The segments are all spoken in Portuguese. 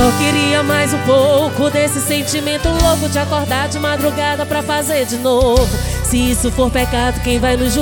Só queria mais um pouco desse sentimento louco de acordar de madrugada pra fazer de novo. Se isso for pecado, quem vai nos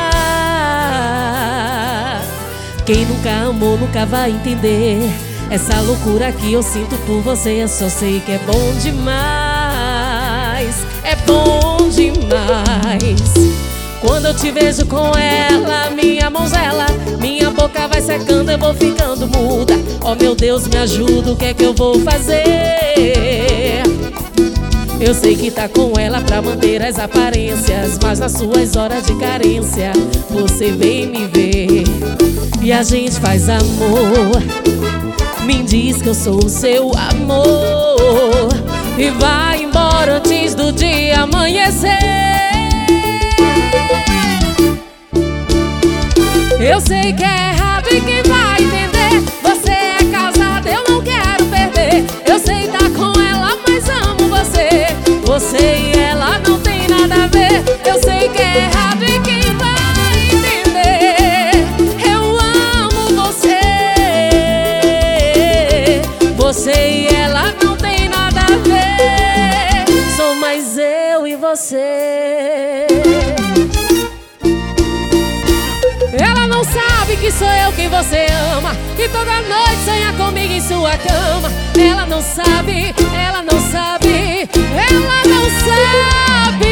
julgar? Quem nunca amou nunca vai entender essa loucura que eu sinto por você. Eu só sei que é bom demais, é bom demais. Quando eu te vejo com ela, minha mão gela, minha boca vai secando, eu vou ficando muda. Oh meu Deus, me ajuda, o que é que eu vou fazer? Eu sei que tá com ela pra manter as aparências, mas nas suas horas de carência você vem me ver e a gente faz amor. Me diz que eu sou o seu amor e vai embora antes do dia amanhecer. Eu sei que é errado e quem vai entender? Você é casado, eu não quero perder. Eu sei tá com ela, mas amo você. Você e ela não tem nada a ver. Eu sei que é errado e quem vai entender? Eu amo você. Você e ela não tem nada a ver. Sou mais eu e você. Ela não sabe que sou eu quem você ama, que toda noite sonha comigo em sua cama. Ela não sabe, ela não sabe, ela não sabe.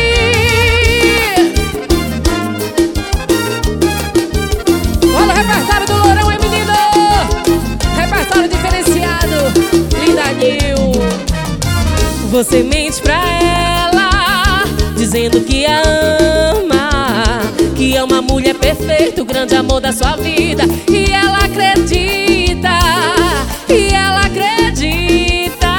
Olha o repertório do Lourão, hein, menino? Repertório diferenciado, Linda Nil. Você mente pra ela, dizendo que a ama, que é uma mulher perfeita, o grande amor da sua vida. E ela acredita, e ela acredita.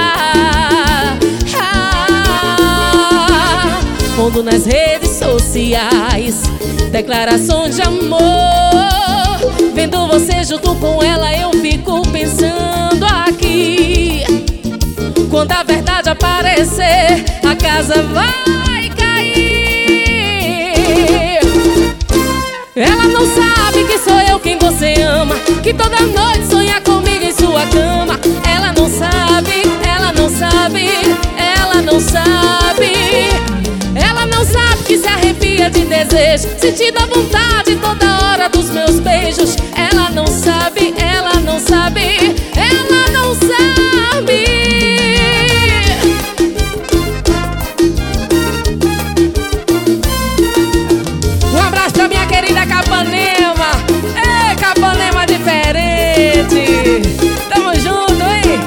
Pondo nas redes sociais declarações de amor. Vendo você junto com ela, eu fico pensando aqui. Quando a verdade aparecer, a casa vai cair. Ela não sabe que sou eu quem você ama, que toda noite sonha comigo em sua cama. Ela não sabe, ela não sabe, ela não sabe. Ela não sabe que se arrepia de desejo, sentindo a vontade toda hora dos meus beijos. Ela não sabe, ela não sabe, ela não sabe. Querida Capanema, ei, Capanema diferente. Tamo junto, hein?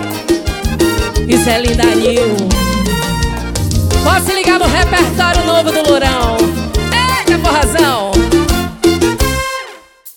Isso é Linda Nil. Pode se ligar no repertório novo do Lourão.